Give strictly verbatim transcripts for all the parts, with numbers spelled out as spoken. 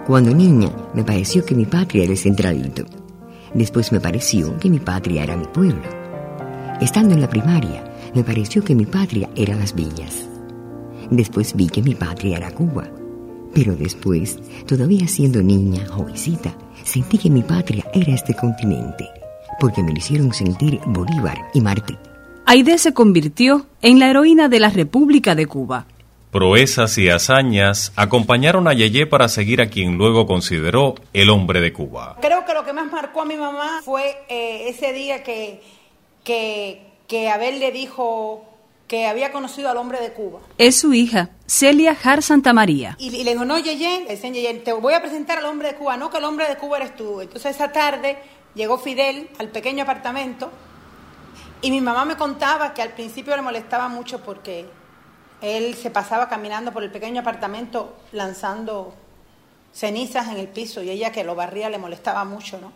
Cuando niña, me pareció que mi patria era el centralito. Después me pareció que mi patria era mi pueblo. Estando en la primaria, me pareció que mi patria era las villas. Después vi que mi patria era Cuba. Pero después, todavía siendo niña, jovencita, sentí que mi patria era este continente, porque me lo hicieron sentir Bolívar y Martí. Aide se convirtió en la heroína de la República de Cuba. Proezas y hazañas acompañaron a Yeye para seguir a quien luego consideró el hombre de Cuba. Creo que lo que más marcó a mi mamá fue eh, ese día que, que, que Abel le dijo que había conocido al hombre de Cuba. Es su hija, Celia Jar Santamaría. Y, y le dijo, no, Yeye, le decían, Yeye, te voy a presentar al hombre de Cuba, no, que el hombre de Cuba eres tú. Entonces esa tarde llegó Fidel al pequeño apartamento y mi mamá me contaba que al principio le molestaba mucho porque él se pasaba caminando por el pequeño apartamento lanzando cenizas en el piso y ella que lo barría le molestaba mucho, ¿no?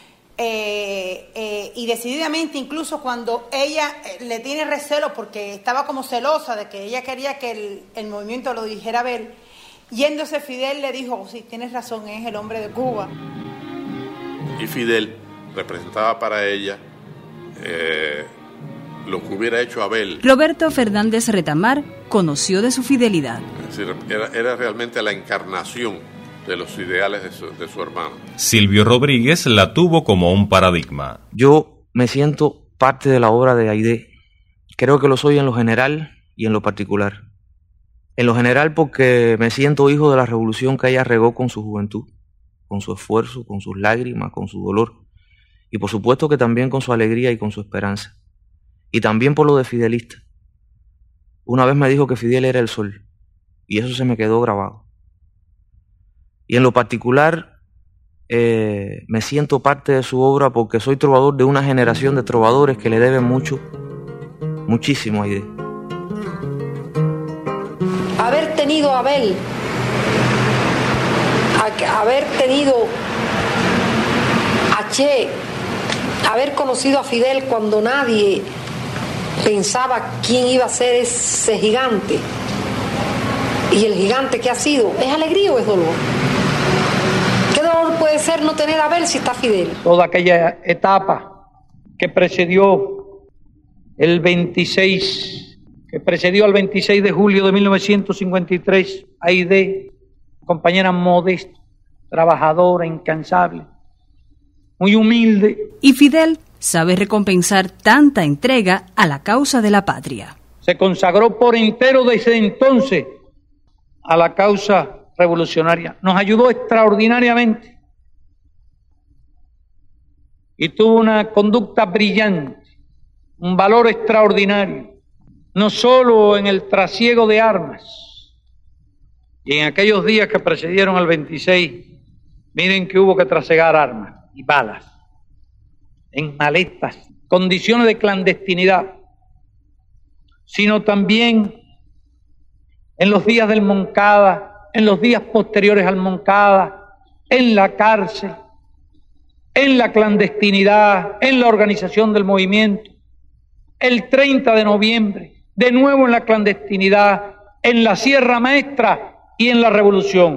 Eh, eh, y decididamente, incluso cuando ella eh, le tiene recelo porque estaba como celosa de que ella quería que el, el movimiento lo dijera Abel, yéndose Fidel le dijo, oh, sí, tienes razón, es el hombre de Cuba. Y Fidel representaba para ella eh, lo que hubiera hecho Abel. Roberto Fernández Retamar conoció de su fidelidad. Es decir, era, era realmente la encarnación de los ideales de su, de su hermano. Silvio Rodríguez la tuvo como un paradigma. Yo me siento parte de la obra de Aide. Creo que lo soy en lo general y en lo particular. En lo general porque me siento hijo de la revolución que ella regó con su juventud, con su esfuerzo, con sus lágrimas, con su dolor. Y por supuesto que también con su alegría y con su esperanza. Y también por lo de fidelista. Una vez me dijo que Fidel era el sol. Y eso se me quedó grabado. Y en lo particular, eh, me siento parte de su obra porque soy trovador de una generación de trovadores que le deben mucho, muchísimo a Aide. Haber tenido a Abel, a, haber tenido a Che, haber conocido a Fidel cuando nadie pensaba quién iba a ser ese gigante, y el gigante que ha sido, ¿es alegría o es dolor? ¿Qué dolor puede ser no tener a Abel si está Fidel? Toda aquella etapa que precedió el veintiséis, que precedió al veintiséis de julio de mil novecientos cincuenta y tres, Aide, compañera modesta, trabajadora, incansable, muy humilde. Y Fidel sabe recompensar tanta entrega a la causa de la patria. Se consagró por entero desde entonces a la causa revolucionaria. Nos ayudó extraordinariamente y tuvo una conducta brillante, un valor extraordinario, no solo en el trasiego de armas, y en aquellos días que precedieron al veintiséis, miren que hubo que trasegar armas y balas en maletas, condiciones de clandestinidad, sino también en los días del Moncada, en los días posteriores al Moncada, en la cárcel, en la clandestinidad, en la organización del movimiento, el treinta de noviembre, de nuevo en la clandestinidad, en la Sierra Maestra y en la Revolución.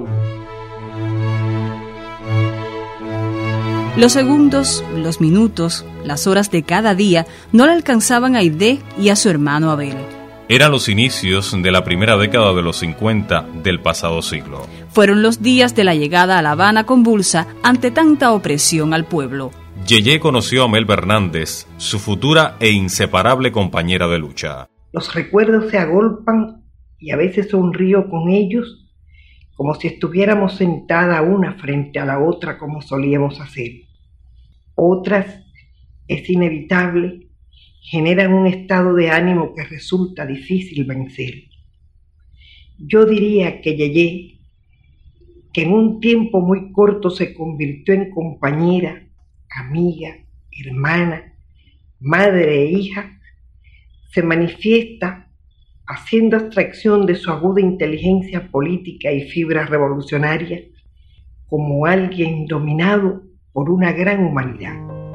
Los segundos, los minutos, las horas de cada día no le alcanzaban a Aide y a su hermano Abel. Eran los inicios de la primera década de los cincuenta del pasado siglo. Fueron los días de la llegada a La Habana convulsa ante tanta opresión al pueblo. Yeye conoció a Mel Hernández, su futura e inseparable compañera de lucha. Los recuerdos se agolpan y a veces sonrío con ellos como si estuviéramos sentada una frente a la otra como solíamos hacer. Otras, es inevitable, generan un estado de ánimo que resulta difícil vencer. Yo diría que Yeye, que en un tiempo muy corto se convirtió en compañera, amiga, hermana, madre e hija, se manifiesta haciendo abstracción de su aguda inteligencia política y fibra revolucionaria como alguien dominado por una gran humanidad.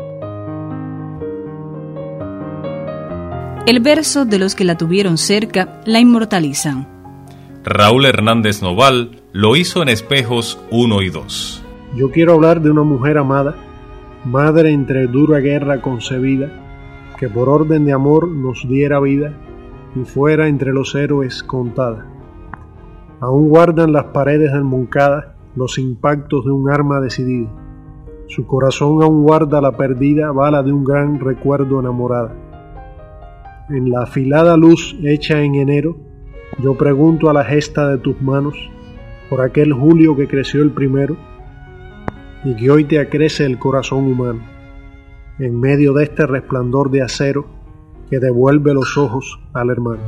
El verso de los que la tuvieron cerca la inmortalizan. Raúl Hernández Noval lo hizo en Espejos uno y dos. Yo quiero hablar de una mujer amada, madre entre dura guerra concebida, que por orden de amor nos diera vida y fuera entre los héroes contada. Aún guardan las paredes del Moncada los impactos de un arma decidida. Su corazón aún guarda la perdida bala de un gran recuerdo enamorada. En la afilada luz hecha en enero, yo pregunto a la gesta de tus manos por aquel julio que creció el primero y que hoy te acrece el corazón humano, en medio de este resplandor de acero que devuelve los ojos al hermano.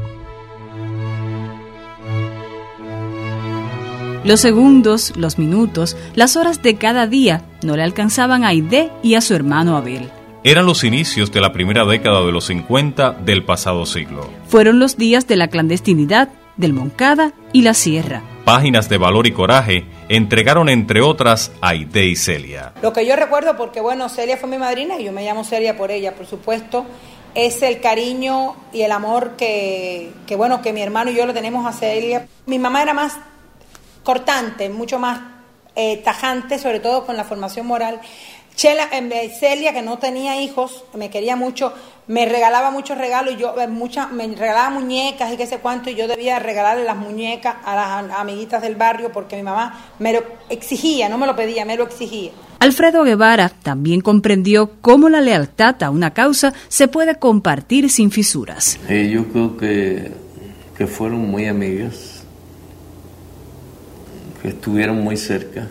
Los segundos, los minutos, las horas de cada día no le alcanzaban a Aide y a su hermano Abel. Eran los inicios de la primera década de los cincuenta del pasado siglo. Fueron los días de la clandestinidad, del Moncada y la Sierra. Páginas de valor y coraje entregaron, entre otras, a Aide y Celia. Lo que yo recuerdo, porque bueno, Celia fue mi madrina y yo me llamo Celia por ella, por supuesto, es el cariño y el amor que, que bueno, que mi hermano y yo le tenemos a Celia. Mi mamá era más cortante, mucho más eh, tajante, sobre todo con la formación moral. Chela, eh, Celia, que no tenía hijos, me quería mucho, me regalaba muchos regalos, y yo eh, muchas, me regalaba muñecas y qué sé cuánto, y yo debía regalarle las muñecas a las amiguitas del barrio porque mi mamá me lo exigía, no me lo pedía, me lo exigía. Alfredo Guevara también comprendió cómo la lealtad a una causa se puede compartir sin fisuras. Eh, yo creo que, que fueron muy amigas, que estuvieron muy cerca,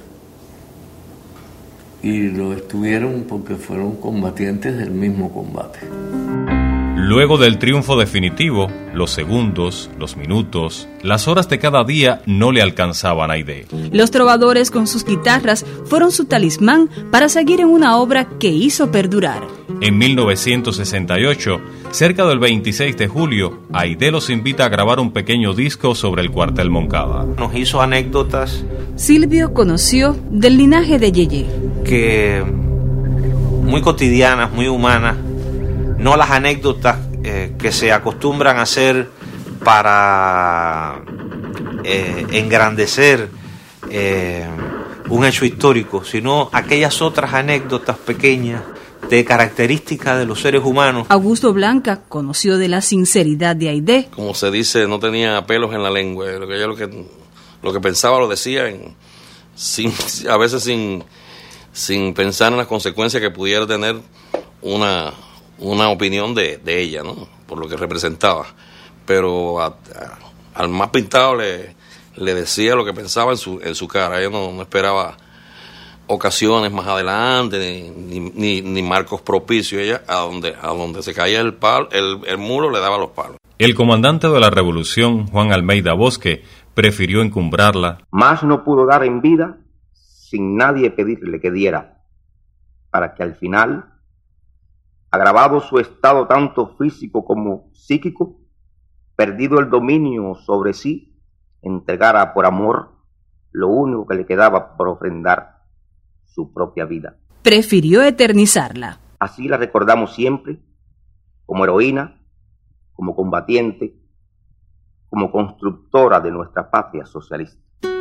y lo estuvieron porque fueron combatientes del mismo combate. Luego del triunfo definitivo, los segundos, los minutos, las horas de cada día no le alcanzaban a Aide. Los trovadores con sus guitarras fueron su talismán para seguir en una obra que hizo perdurar. En mil novecientos sesenta y ocho, cerca del veintiséis de julio, Aide los invita a grabar un pequeño disco sobre el cuartel Moncada. Nos hizo anécdotas. Silvio conoció del linaje de Yeye. Que muy cotidianas, muy humanas, no las anécdotas eh, que se acostumbran a hacer para eh, engrandecer eh, un hecho histórico, sino aquellas otras anécdotas pequeñas de características de los seres humanos. Augusto Blanca conoció de la sinceridad de Aide. Como se dice, no tenía pelos en la lengua, lo que ella lo que, lo que pensaba lo decía, en, sin, a veces sin, sin pensar en las consecuencias que pudiera tener una... una opinión de, de ella, ¿no? Por lo que representaba, pero a, a, al más pintado le, le decía lo que pensaba en su, en su cara. Ella no, no esperaba ocasiones más adelante, ni, ni, ni marcos propicios. Ella, a donde, a donde se caía el, palo, el, el muro, le daba los palos. El comandante de la revolución, Juan Almeida Bosque, prefirió encumbrarla. Más no pudo dar en vida sin nadie pedirle que diera, para que al final, agravado su estado tanto físico como psíquico, perdido el dominio sobre sí, entregara por amor lo único que le quedaba por ofrendar, su propia vida. Prefirió eternizarla. Así la recordamos siempre, como heroína, como combatiente, como constructora de nuestra patria socialista.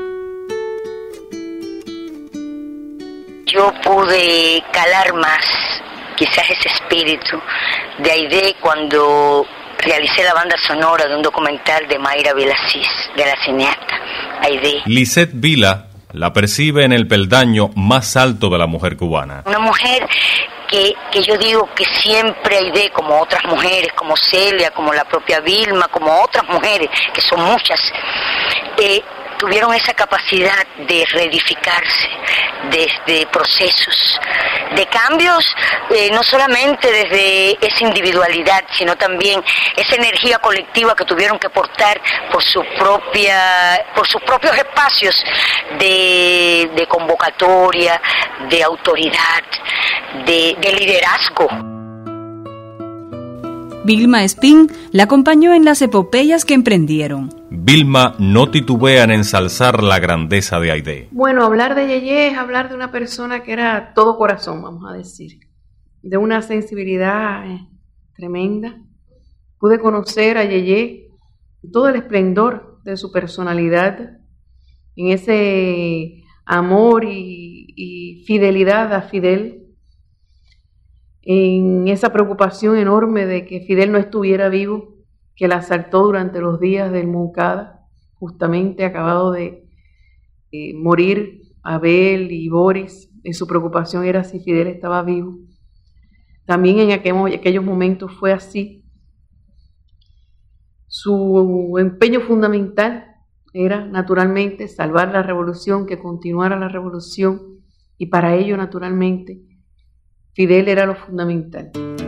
Yo pude calar más quizás ese espíritu de Aide cuando realicé la banda sonora de un documental de Mayra Vilasís, de la cineasta Aide. Lisette Vila la percibe en el peldaño más alto de la mujer cubana. Una mujer que, que yo digo que siempre Aide, como otras mujeres, como Celia, como la propia Vilma, como otras mujeres, que son muchas, eh, tuvieron esa capacidad de reedificarse desde procesos de cambios, eh, no solamente desde esa individualidad, sino también esa energía colectiva que tuvieron que portar por su propia, por sus propios espacios de, de convocatoria, de autoridad, de, de liderazgo. Vilma Espín la acompañó en las epopeyas que emprendieron. Vilma no titubea en ensalzar la grandeza de Aide. Bueno, hablar de Yeye es hablar de una persona que era todo corazón, vamos a decir, de una sensibilidad eh, tremenda. Pude conocer a Yeye todo el esplendor de su personalidad, en ese amor y, y fidelidad a Fidel, en esa preocupación enorme de que Fidel no estuviera vivo, que la asaltó durante los días del Moncada, justamente acabado de eh, morir Abel y Boris. En su preocupación era si Fidel estaba vivo. También en aquel, aquellos momentos fue así. Su empeño fundamental era, naturalmente, salvar la revolución, que continuara la revolución, y para ello, naturalmente, Fidel era lo fundamental.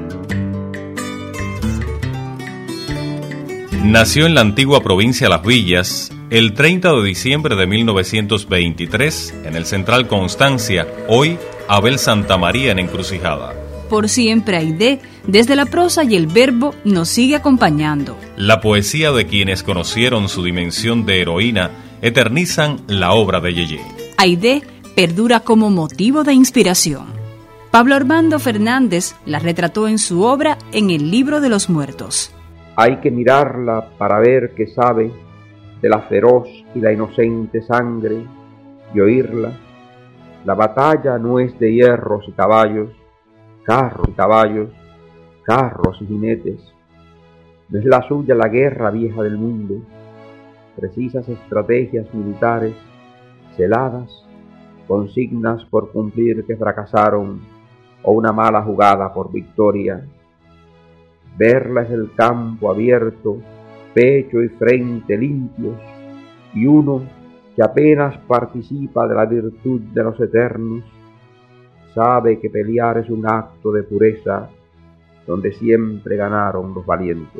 Nació en la antigua provincia Las Villas el treinta de diciembre de mil novecientos veintitrés en el Central Constancia, hoy Abel Santamaría en Encrucijada. Por siempre Aide, desde la prosa y el verbo, nos sigue acompañando. La poesía de quienes conocieron su dimensión de heroína eternizan la obra de Yeye. Aide perdura como motivo de inspiración. Pablo Armando Fernández la retrató en su obra En el libro de los muertos. Hay que mirarla para ver qué sabe de la feroz y la inocente sangre y oírla. La batalla no es de hierros y caballos, carros y caballos, carros y jinetes. No es la suya la guerra vieja del mundo, precisas estrategias militares, celadas, consignas por cumplir que fracasaron o una mala jugada por victoria. Verla es el campo abierto, pecho y frente limpios, y uno que apenas participa de la virtud de los eternos, sabe que pelear es un acto de pureza donde siempre ganaron los valientes.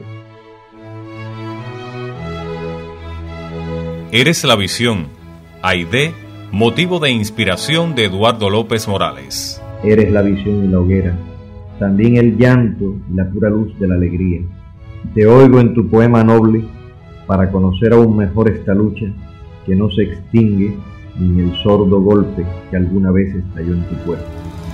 Eres la visión, Aide, motivo de inspiración de Eduardo López Morales. Eres la visión y la hoguera, también el llanto y la pura luz de la alegría. Te oigo en tu poema noble para conocer aún mejor esta lucha que no se extingue ni en el sordo golpe que alguna vez estalló en tu puerta.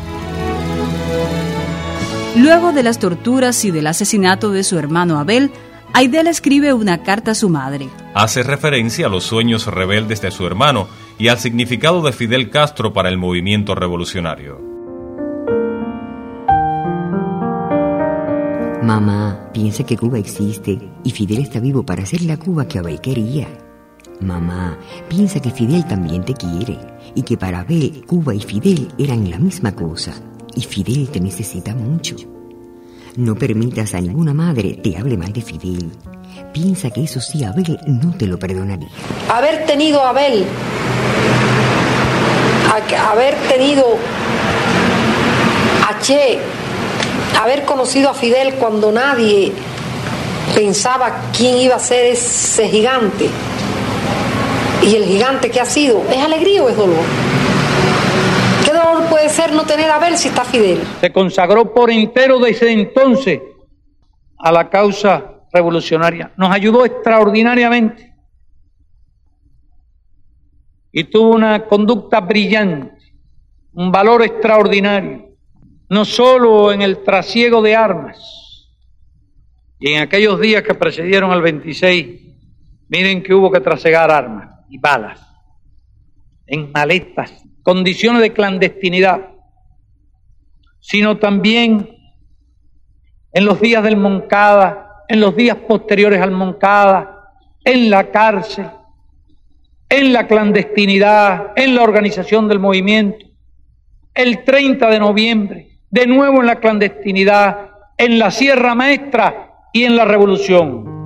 Luego de las torturas y del asesinato de su hermano Abel, Aide le escribe una carta a su madre. Hace referencia a los sueños rebeldes de su hermano y al significado de Fidel Castro para el movimiento revolucionario. Mamá, piensa que Cuba existe y Fidel está vivo para hacer la Cuba que Abel quería. Mamá, piensa que Fidel también te quiere y que para Abel, Cuba y Fidel eran la misma cosa y Fidel te necesita mucho. No permitas a ninguna madre te hable mal de Fidel. Piensa que eso sí Abel no te lo perdonaría. Haber tenido a Abel, a, haber tenido a Che, haber conocido a Fidel cuando nadie pensaba quién iba a ser ese gigante, y el gigante que ha sido, ¿es alegría o es dolor? ¿Qué dolor puede ser no tener a Abel si está Fidel? Se consagró por entero desde entonces a la causa revolucionaria. Nos ayudó extraordinariamente y tuvo una conducta brillante, un valor extraordinario, no solo en el trasiego de armas, y en aquellos días que precedieron al veintiséis, miren que hubo que trasegar armas y balas, en maletas, condiciones de clandestinidad, sino también en los días del Moncada, en los días posteriores al Moncada, en la cárcel, en la clandestinidad, en la organización del movimiento, el treinta de noviembre, de nuevo en la clandestinidad, en la Sierra Maestra y en la Revolución.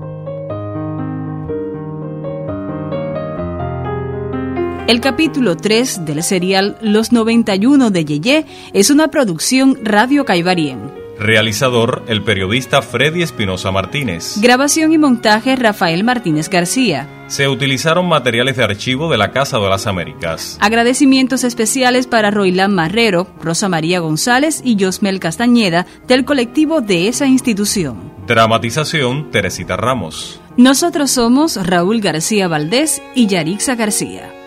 El capítulo tres del serial Los noventa y uno de Yeye es una producción Radio Caibarien. Realizador, el periodista Freddy Espinosa Martínez. Grabación y montaje, Rafael Martínez García. Se utilizaron materiales de archivo de la Casa de las Américas. Agradecimientos especiales para Roilán Marrero, Rosa María González y Yosmel Castañeda, del colectivo de esa institución. Dramatización, Teresita Ramos. Nosotros somos Raúl García Valdés y Yarixa García.